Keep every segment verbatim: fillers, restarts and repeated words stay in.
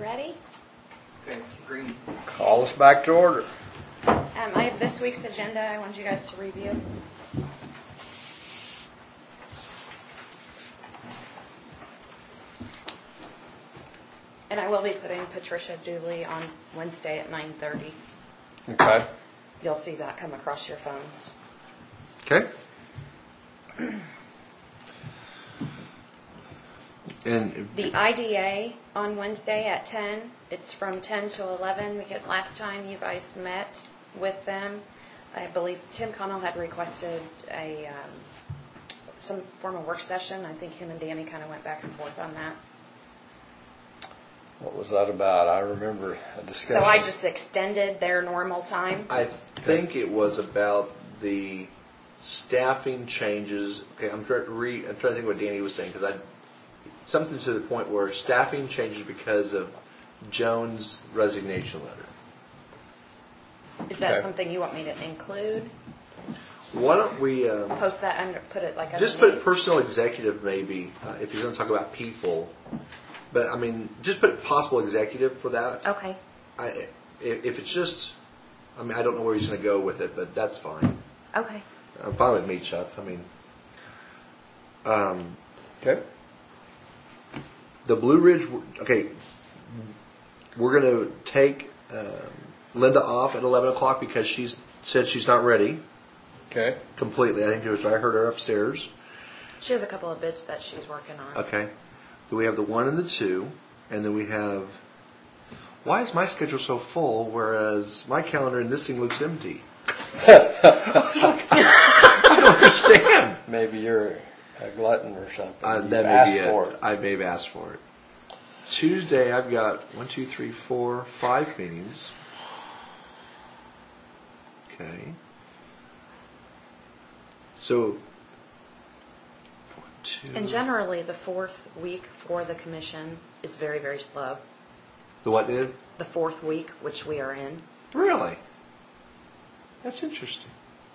ready? Okay, green. Call us back to order. Um, I have this week's agenda I want you guys to review. And I will be putting Patricia Dooley on Wednesday at nine thirty. Okay. You'll see that come across your phones. Okay. And The I D A on Wednesday at ten. It's from ten to eleven because last time you guys met with them, I believe Tim Connell had requested a um, some form of work session. I think him and Danny kind of went back and forth on that. What was that about? I remember a discussion. So I just extended their normal time. I think it was about the staffing changes. Okay, I'm trying to re. I'm trying to think what Danny was saying because I something to the point where staffing changes because of Joan's resignation letter. Is that Okay. something you want me to include? Why don't we um, Post that under, put it like just put underneath? personal executive maybe uh, if you're going to talk about people. But I mean, just put possible executive for that. Okay. I, if, if it's just, I mean, I don't know where he's going to go with it, but that's fine. Okay. I'm fine with me, Chuck. I mean, um, Okay. the Blue Ridge. Okay, we're going to take um, Linda off at eleven o'clock because she's said she's not ready Okay. completely. I think it was. I heard her upstairs. She has a couple of bits that she's working on. Okay. Then we have the one and the two, and then we have. Why is my schedule so full, whereas my calendar in this thing looks empty? I was like, I don't understand. Maybe you're a glutton or something. Uh, You that asked may be for it. it. I may have asked for it. Tuesday, I've got one, two, three, four, five meetings. Okay. So. One, two. And generally, the fourth week for the commission is very, very slow. The what did? The fourth week, which we are in. Really? That's interesting.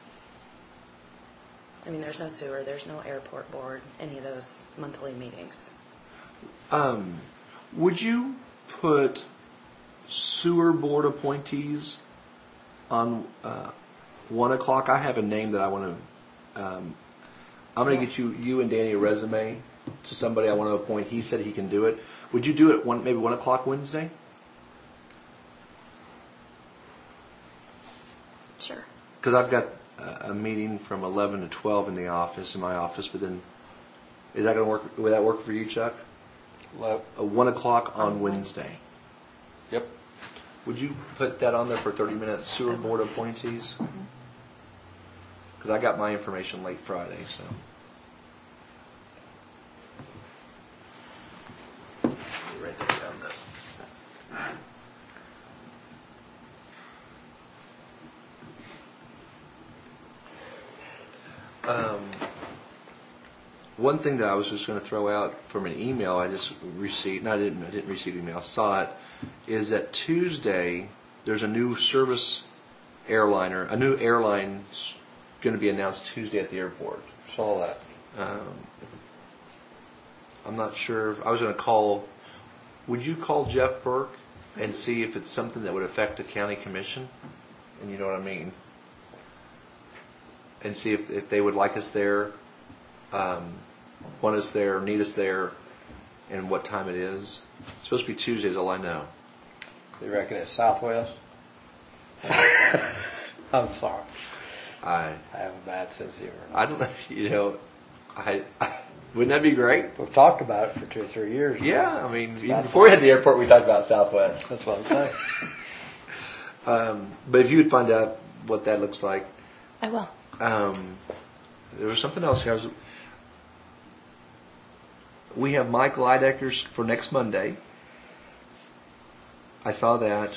I mean, there's no sewer, there's no airport board, any of those monthly meetings. Um, would you put sewer board appointees on uh, one o'clock? I have a name that I want to. Um, I'm going to get you, you and Danny, a resume to somebody I want to appoint. He said he can do it. Would you do it one, maybe one o'clock Wednesday? Sure. Because I've got a, a meeting from eleven to twelve in the office, in my office. But then, is that going to work? Would that work for you, Chuck? Love. Uh, one o'clock on, On Wednesday. Wednesday. Yep. Would you put that on there for thirty minutes, sewer board appointees? Because I got my information late Friday, so. Write that down there. Um, one thing that I was just going to throw out from an email I just received, no, I didn't, I didn't receive email, I saw it, is that Tuesday there's a new service airliner, a new airline going to be announced Tuesday at the airport. Saw that. Um, I'm not sure. If, I was going to call. Would you call Jeff Burke and see if it's something that would affect the county commission? And you know what I mean. And see if, if they would like us there, um, want us there, need us there, and what time it is. It's supposed to be Tuesdays, all I know. You reckon it's Southwest? I'm sorry. I I have a bad sense of humor. I don't know. You know, I, I wouldn't that be great? We've talked about it for two or three years. Yeah, I mean, even bad. before we had the airport, we talked about Southwest. That's what I'm saying. Um, but if you would find out what that looks like. I will. Um, there was something else here. I was, we have Mike Lideckers for next Monday. I saw that.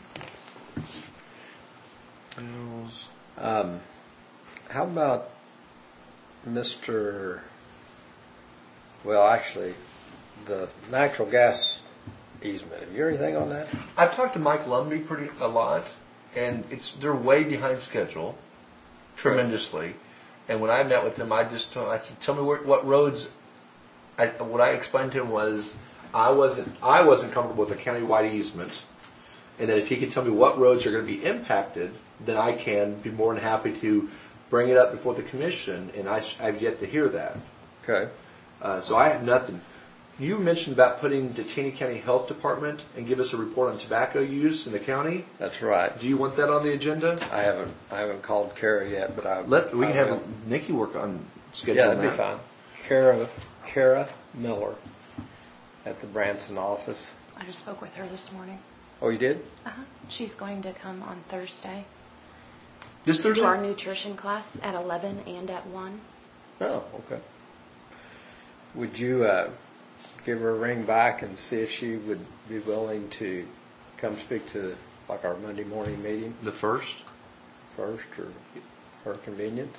Um, how about Mister Well, actually, the natural gas easement. Have you heard anything on that? I've talked to Mike Lumby pretty a lot, and it's they're way behind schedule, tremendously. And when I met with them, I just told, I said, "Tell me where, what roads." I, what I explained to him was, I wasn't, I wasn't comfortable with a countywide easement, and that if he could tell me what roads are going to be impacted, then I can be more than happy to bring it up before the commission, and I, I've yet to hear that. Okay. Uh, so I have nothing. You mentioned about putting the Taney County Health Department and give us a report on tobacco use in the county. That's right. Do you want that on the agenda? I haven't I haven't called Kara yet, but I Let we can I have will. Nikki work on scheduling Yeah, that'd that. be fine. Kara Kara Miller at the Branson office. I just spoke with her this morning. Oh, you did? Uh-huh. She's going to come on Thursday This Thursday? to our nutrition class at eleven and at one. Oh, okay. Would you uh, give her a ring back and see if she would be willing to come speak to like our Monday morning meeting The first? first, or her convenience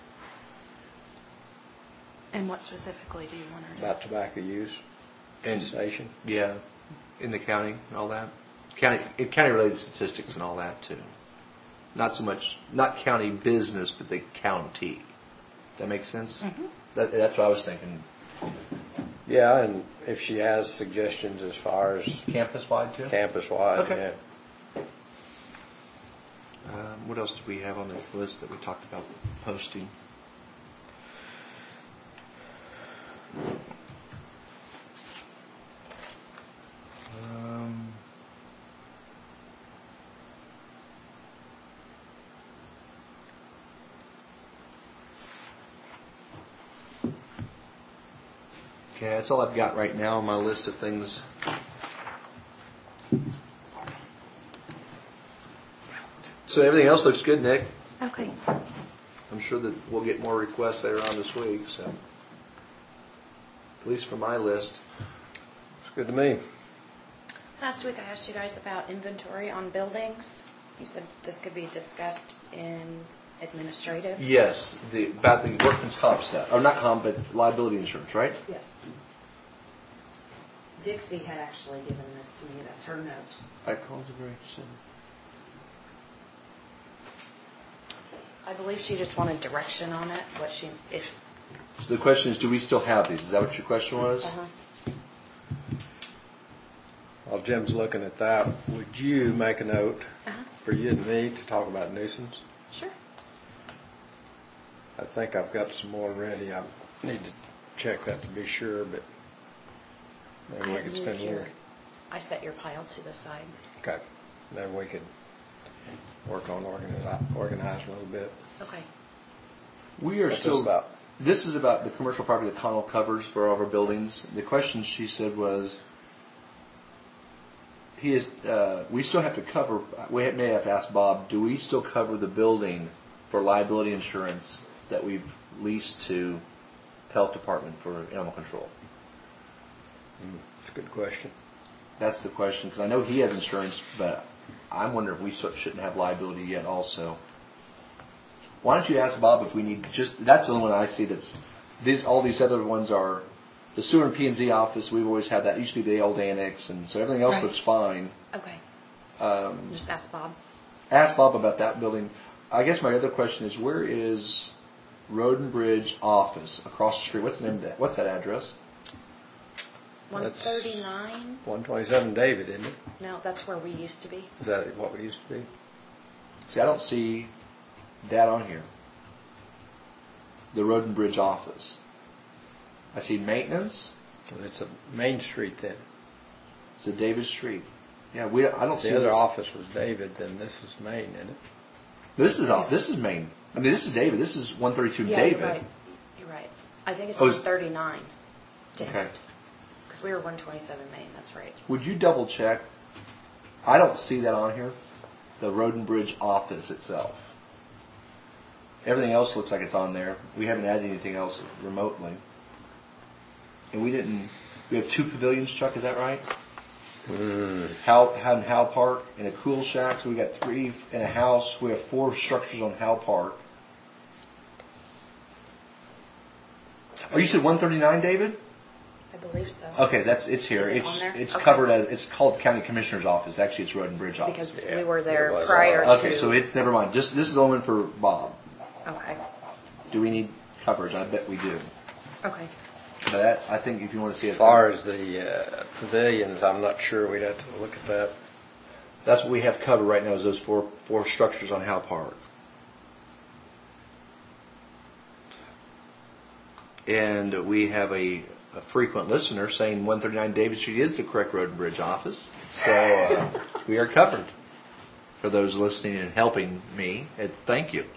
And what specifically do you want her to about tobacco use And- cessation? Yeah, in the county and all that. County, county related statistics and all that too. Not so much, not county business, but the county. That makes sense? Mhm. That, that's what I was thinking. Yeah, and if she has suggestions as far as Campus wide too? campus wide, Okay. yeah. Um, what else did we have on the list that we talked about posting? Um, okay, that's all I've got right now on my list of things. So everything else looks good, Nick. Okay. I'm sure that we'll get more requests later on this week, so at least for my list. It's good to me. Last week I asked you guys about inventory on buildings. You said this could be discussed in administrative. Yes, the about the workman's comp stuff, or not comp, but liability insurance, right? Yes. Dixie had actually given this to me, that's her note. I called it very soon. I believe she just wanted direction on it. What she, if. So the question is, do we still have these? Is that what your question was? Uh-huh. While Jim's looking at that, would you make a note Uh-huh. for you and me to talk about nuisance? Sure. I think I've got some more ready. I need to check that to be sure, but I maybe we had could moved spend a your, little. I set your pile to the side. Okay, then we could work on organi- organizing a little bit. Okay. We are What's still. this about? This is about the commercial property that Connell covers for all of our buildings. The question she said was, he is. Uh, we still have to cover. We may have to ask Bob. Do we still cover the building for liability insurance that we've leased to health department for animal control? That's a good question. That's the question, because I know he has insurance, but I'm wondering if we still shouldn't have liability yet also. Why don't you ask Bob if we need just, that's the only one I see that's, these, all these other ones are, the sewer and P and Z office, we've always had that, it used to be the old annex, and so everything else Right. looks fine. Okay. Um, Just ask Bob. ask Bob about that building. I guess my other question is, where is Road and Bridge office across the street? What's the name of that? What's that address? one That's- thirty-nine? one twenty-seven David, isn't it? No, that's where we used to be. Is that what we used to be? See, I don't see that on here. The Road and Bridge office. I see maintenance. Well, it's a Main Street then. It's a Davis Street. Yeah, we. I don't see The other this. office was David, then this is Main, isn't it? This is off. This is Main. I mean, this is David. This is one thirty-two Yeah, David. you're right. You're right. I think it's Oh, one is- thirty-nine. Okay. Because we were one twenty-seven Main, that's right. Would you double check? I don't see that on here. The Road and Bridge office itself. Everything else looks like it's on there. We haven't added anything else remotely. And we didn't. We have two pavilions, Chuck. Is that right? How in Howe Park and a cool shack. So we got three in a house. We have four structures on Howe Park. Oh, you said one thirty-nine, David? I believe so. Okay, that's it's here. Is it it's on there? it's Okay. covered as it's called County Commissioner's Office. Actually, it's Road and Bridge Office. Because Yeah, we were it there was prior ours. to. Okay, so it's never mind. Just this is the one for Bob. Okay. Do we need coverage? I bet we do. Okay. But that, I think if you want to see it. As far as the uh, pavilions, I'm not sure. We'd have to look at that. That's what we have covered right now is those four four structures on Howe Park. And we have a, a frequent listener saying one thirty-nine David Street is the correct road and bridge office. So uh, we are covered. For those listening and helping me, it's thank you.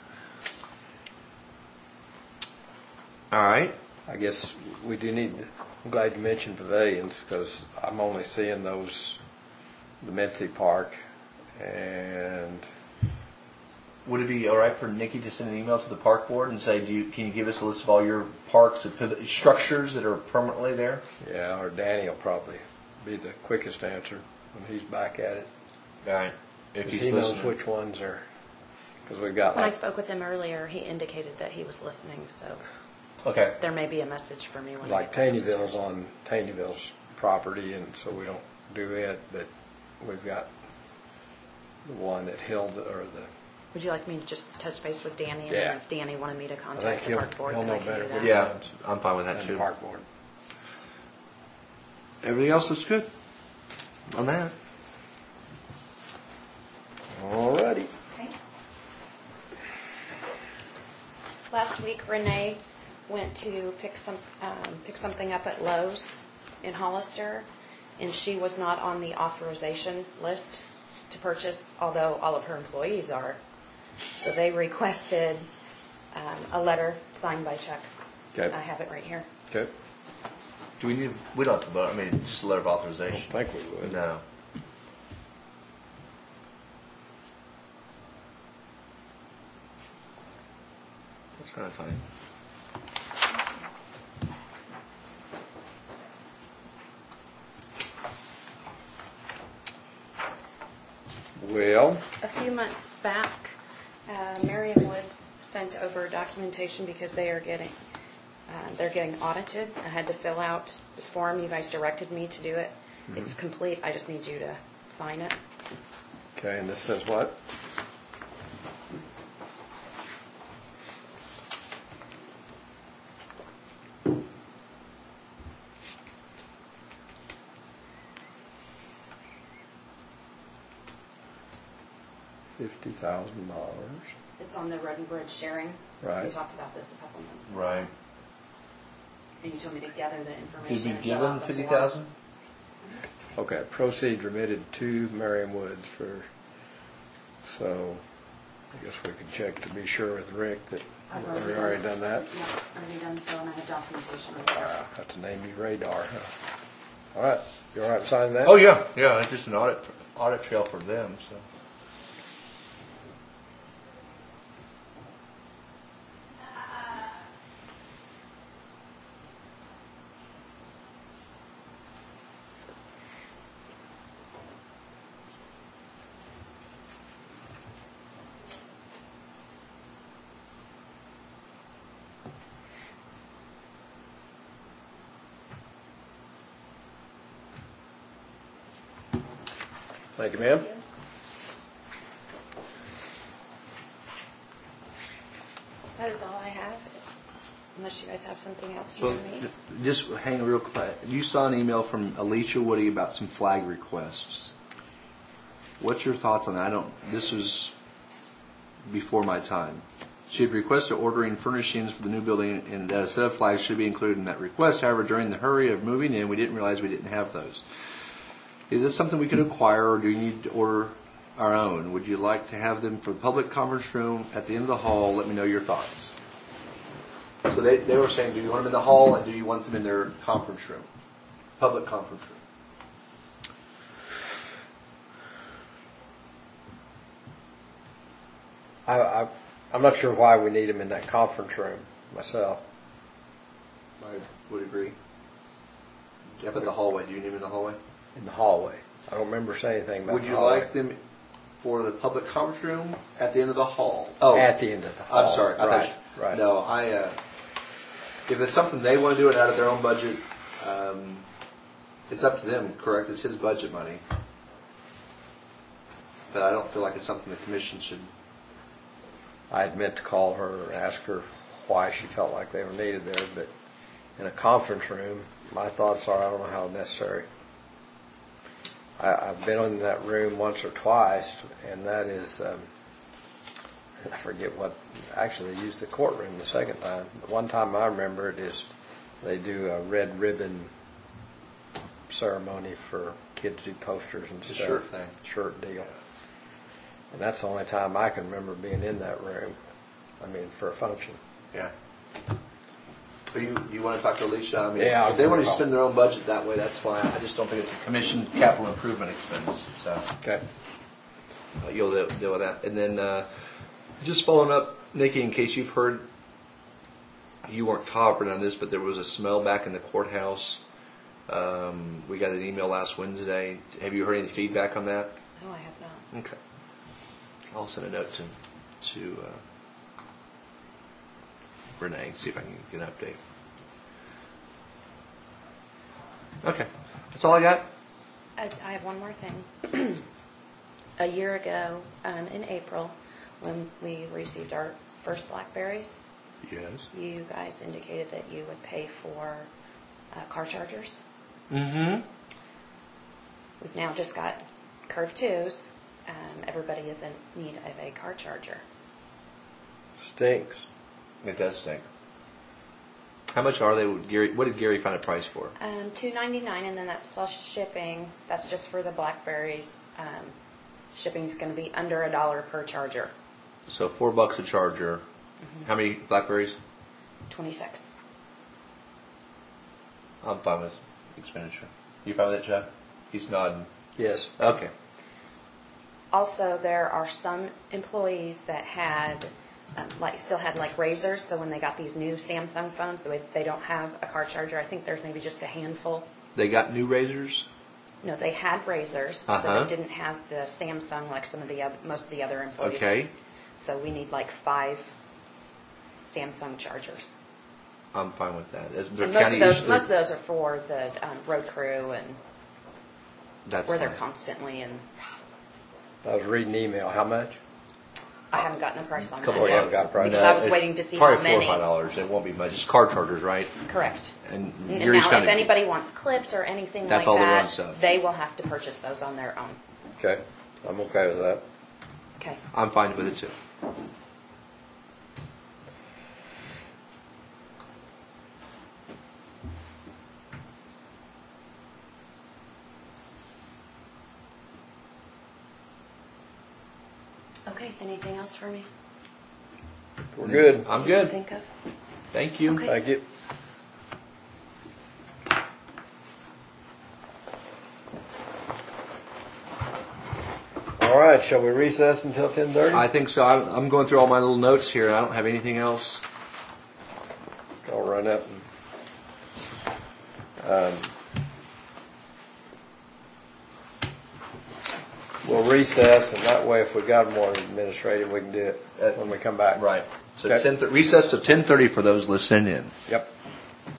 All right. I guess we do need, I'm glad you mentioned pavilions because I'm only seeing those, the Mincy Park and... Would it be all right for Nikki to send an email to the park board and say, "Do you can you give us a list of all your parks and piv- structures that are permanently there?" Yeah, or Danny will probably be the quickest answer when he's back at it. All right. If 'Cause he's he knows listening. which ones are, because we've got When I like, spoke with him earlier, he indicated that he was listening, so Okay. there may be a message for me when like I get back Taneyville's upstairs. on Taneyville's property, and so we don't do it, but we've got the one at Hilda, or the, Would you like me to just touch base with Danny? And Yeah. then if Danny wanted me to I think contact the he'll, park board, he'll then I know can better. do which that. Yeah, ones I'm fine with that than too. the park board. Everything else looks good on that. Alrighty. Okay. Last week, Renee went to pick some um, pick something up at Lowe's in Hollister, and she was not on the authorization list to purchase, although all of her employees are. So they requested um, a letter signed by Chuck. Okay. I have it right here. Okay. Do we need? We don't have to vote. I mean, just a letter of I authorization. don't think we would. No. That's kind of funny. Well, A few months back, uh, Merriam Woods sent over documentation because they are getting, uh, they're getting audited. I had to fill out this form. You guys directed me to do it. It's complete. I just need you to sign it. okay, and this says what? Fifty thousand dollars. It's on the road and bridge sharing. Right. We talked about this a couple months ago. Right. And you told me to gather the information. Did we and give fill them out the fifty form. thousand? Okay, proceeds remitted to Merriam Woods for, so I guess we could check to be sure with Rick that I've we've already done that. Yeah, already done so, and I have documentation on Uh, it. Have to name you Radar, huh? All right, you all right signing that? Oh yeah, yeah. It's just an audit audit trail for them. So. Thank you, ma'am. That is all I have, unless you guys have something else you Well, want me. just hang real quick. You saw an email from Alicia Woody about some flag requests. What's your thoughts on that? I don't. This was before my time. She had requested ordering furnishings for the new building, and that a set of flags should be included in that request. However, during the hurry of moving in, we didn't realize we didn't have those. Is this something we could acquire, or do you need to order our own? Would you like to have them for the public conference room at the end of the hall? Let me know your thoughts. So they, they were saying, do you want them in the hall, and do you want them in their conference room, public conference room? I, I, I'm not sure why we need them in that conference room myself. I would agree. Up in the hallway. Do you need them in the hallway? In the hallway. I don't remember saying anything about Would the you hallway. like them for the public conference room at the end of the hall? Oh, At the end of the hall. I'm sorry. I thought Right, you- right. No, I. Uh, if it's something they want to do it out of their own budget, um, it's up to them. Correct? It's his budget money. But I don't feel like it's something the commission should. I had meant to call her and ask her why she felt like they were needed there, but in a conference room, my thoughts are, I don't know how necessary. I, I've been in that room once or twice, and that is, um, I forget what, actually they used the courtroom the second time. The one time I remember it is they do a red ribbon ceremony for kids to do posters and It's a stuff. shirt thing. Shirt deal. And that's the only time I can remember being in that room. I mean, for a function. Yeah. So you, you want to talk to Alicia? I mean, Yeah, I'll if they give her want a to call. spend their own budget that way, that's fine. I just don't think it's a commission capital improvement expense. So Okay. uh, you'll deal, deal with that. And then uh, just following up, Nikki, in case you've heard, you weren't cooperating on this, but there was a smell back in the courthouse. Um, we got an email last Wednesday. Have you heard any feedback on that? No, I have not. Okay. I'll send a note to to uh, Renee and see if I can get an update. Okay, that's all I got. I, I have one more thing. A year ago, um, in April, when we received our first Blackberries, Yes. you guys indicated that you would pay for uh, car chargers. Mm-hmm. We've now just got Curve twos. Um, everybody is in need of a car charger. Stinks. It does stink. How much are they? Would Gary, what did Gary find a price for? Um, two ninety nine, and then that's plus shipping. That's just for the Blackberries. Um, shipping is going to be under a dollar per charger. So four bucks a charger. How many Blackberries? Twenty six. I'm fine with expenditure. You fine with that, Jeff? He's nodding. Yes. Okay. Also, there are some employees that had, um, like, still had like razors. So when they got these new Samsung phones, they, they don't have a car charger. I think there's maybe just a handful. They got new razors. No, they had razors, so Uh-huh. they didn't have the Samsung like some of the other, most of the other employees. Okay. So we need like five Samsung chargers. I'm fine with that. They're And most county of those, use- most of those are for the um, road crew and That's where they're fine. constantly in. I was reading the email. How much? I haven't gotten a price on Couple Oh, that you yet. haven't got a price. Because I was waiting to see probably how four or many. five dollars. It won't be much. It's car chargers, right? Correct. And N- Gary's Now, found if it- anybody wants clips or anything That's like all their own that, stuff. they will have to purchase those on their own. Okay. I'm okay with that. Okay. I'm fine with it too. Okay. Anything else for me? We're good. I'm You good. can Think of. Thank you. Okay. Thank you. All right, shall we recess until ten thirty? I think so. I'm, I'm going through all my little notes here, and I don't have anything else. I'll run up and, um, we'll recess, and that way if we got more administrative, we can do it Uh, when we come back. Right. So Okay. ten, recess to ten thirty for those listening in. Yep.